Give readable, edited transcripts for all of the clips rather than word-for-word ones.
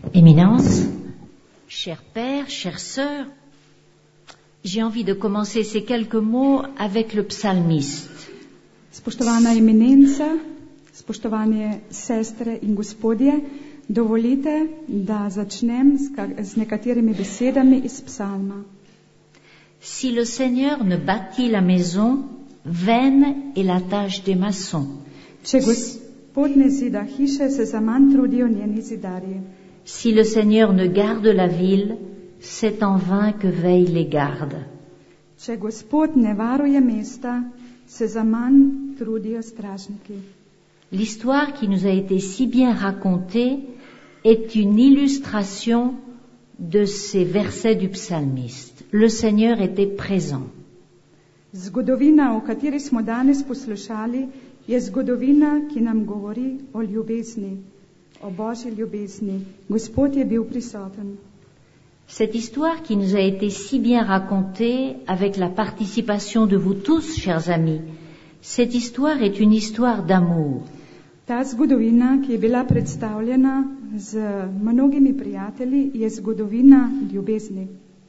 Éminence, cher père, chère sœur, j'ai envie de commencer ces quelques mots avec le psalmiste. Spoštovana eminenca, spoštovane sestre in gospodje, dovolite, da začnem z nekaterimi besedami iz psalma. Si le Seigneur ne bâtit la maison, vaine est la tâche des maçons. Če Gospod ne zida hiše, se zaman trudijo njeni zidarji. Si le Seigneur ne garde la ville, c'est en vain que veillent les gardes. Če Gospod ne varuje mesta, se zaman trudijo stražniki. L'histoire qui nous a été si bien racontée est une illustration de ces versets du psalmiste. Le Seigneur était présent. Zgodovina, o kateri smo danes poslušali, je zgodovina, ki nam govori o ljubezni, o Božji ljubezni. Gospod je bil prisoten. Cette histoire qui nous a été si bien racontée avec la participation de vous tous, chers amis, cette histoire est une histoire d'amour. Ta zgodovina, ki je bila predstavljena z mnogimi prijatelji, je zgodovina ljubezni.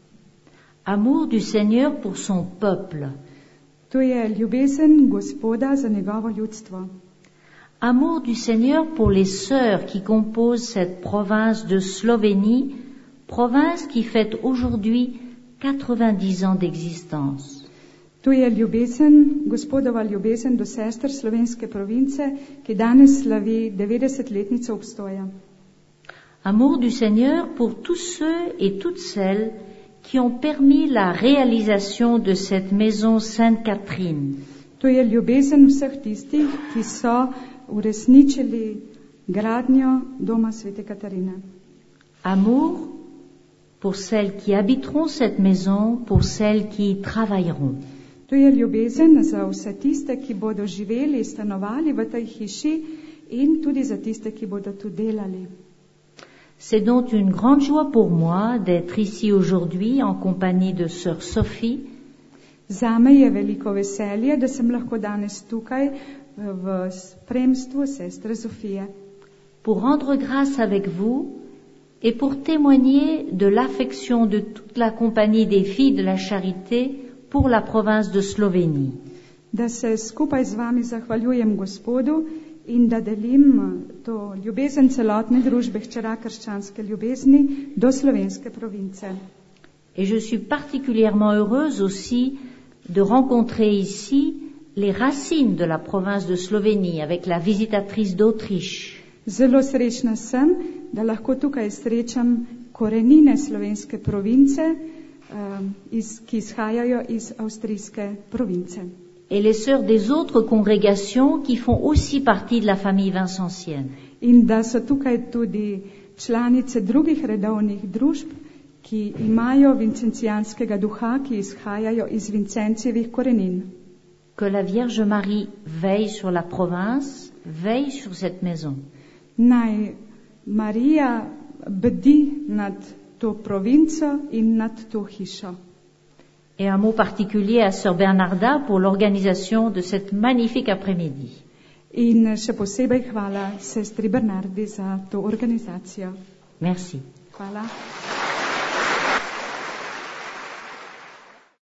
Amour du Seigneur pour son peuple. To je ljubezen Gospoda za njegovo ljudstvo. Amour du Seigneur pour les sœurs qui composent cette province de Slovénie, province qui fête aujourd'hui 90 ans d'existence. To je ljubezen, Gospodova ljubezen do sester slovenske province, ki danes slavi 90-letnico obstoja. Amour du Seigneur pour tous ceux et toutes celles qui ont permis la réalisation de cette maison Sainte-Catherine. To je ljubezen vseh tistih, ki so uresničili gradnjo doma Svete Katarine. Amour pour celles qui habiteront cette maison, pour celles qui y travailleront. To je ljubezen za vse tiste, ki bodo živeli, stanovali v tej hiši in tudi za tiste, ki bodo tu delali. C'est donc une grande joie pour moi d'être ici aujourd'hui en compagnie de sœur Sophie. Zame je veliko veselje, da sem lahko danes tukaj v spremstvu sestre Zofije. Pour rendre grâce avec vous et pour témoigner de l'affection de toute la compagnie des filles de la charité pour la province de Slovénie. Da se skupaj z vami zahvaljujem Gospodu in da delim to ljubezen celotne družbe hčera krščanske ljubezni do slovenske province. Et je suis particulièrement heureuse aussi de rencontrer ici les racines de la province de Slovénie avec la visitatrice d'Autriche. Zelo srečna sem, da lahko tukaj srečam korenine slovenske province, ki izhajajo iz avstrijske province. Et les sœurs des autres congrégations qui font aussi partie de la famille vincencienne. In da so tukaj tudi članice drugih redovnih družb, ki imajo vincencijanskega duha, ki izhajajo iz Vincencijevih korenin. Que la Vierge Marie veille sur la province, veille sur cette maison. Naj Marija bdi nad to provinco in nad to hišo. Et un mot particulier à sœur Bernarda pour l'organisation de cette magnifique après-midi. In še posebej hvala sestri Bernardi za to organizacijo. Merci. Hvala.